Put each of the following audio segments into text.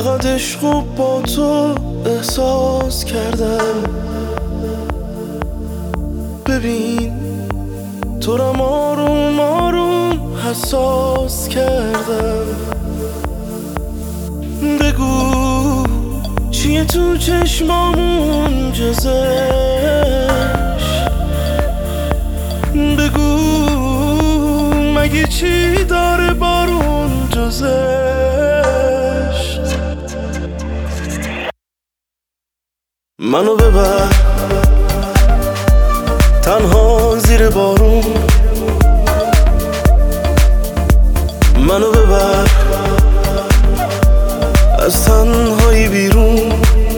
فقط عشقو با تو احساس کردم. ببین تو رم آروم آروم حساس کردم. بگو چیه تو چشمامون جزش، بگو مگه چی داره بارون جزش. منو ببر تنها زیر بارون، منو ببر از تنهایی بیرون،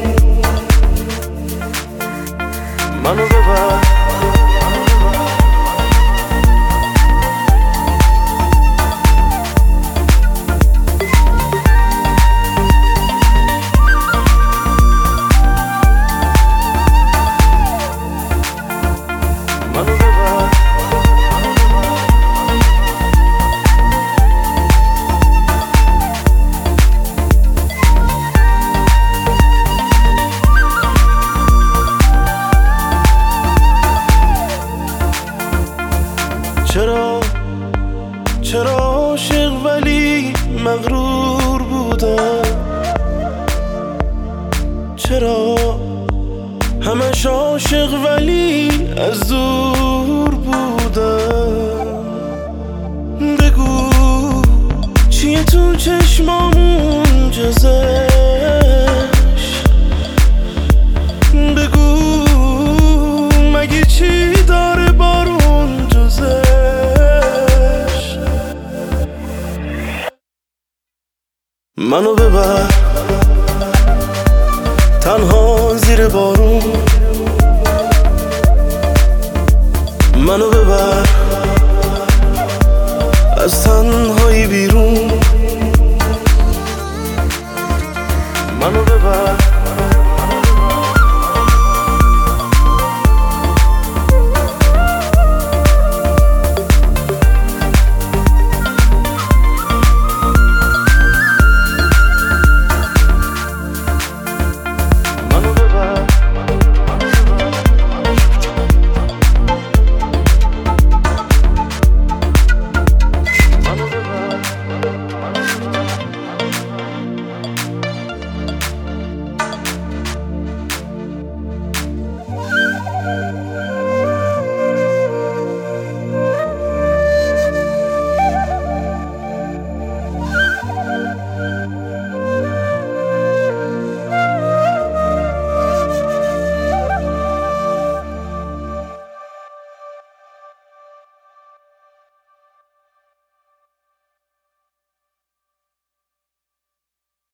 منو ببر چرا عاشق ولی مغرور بودم، چرا همش عاشق ولی از دور بودم. بگو چیه تو چشمامون جزش،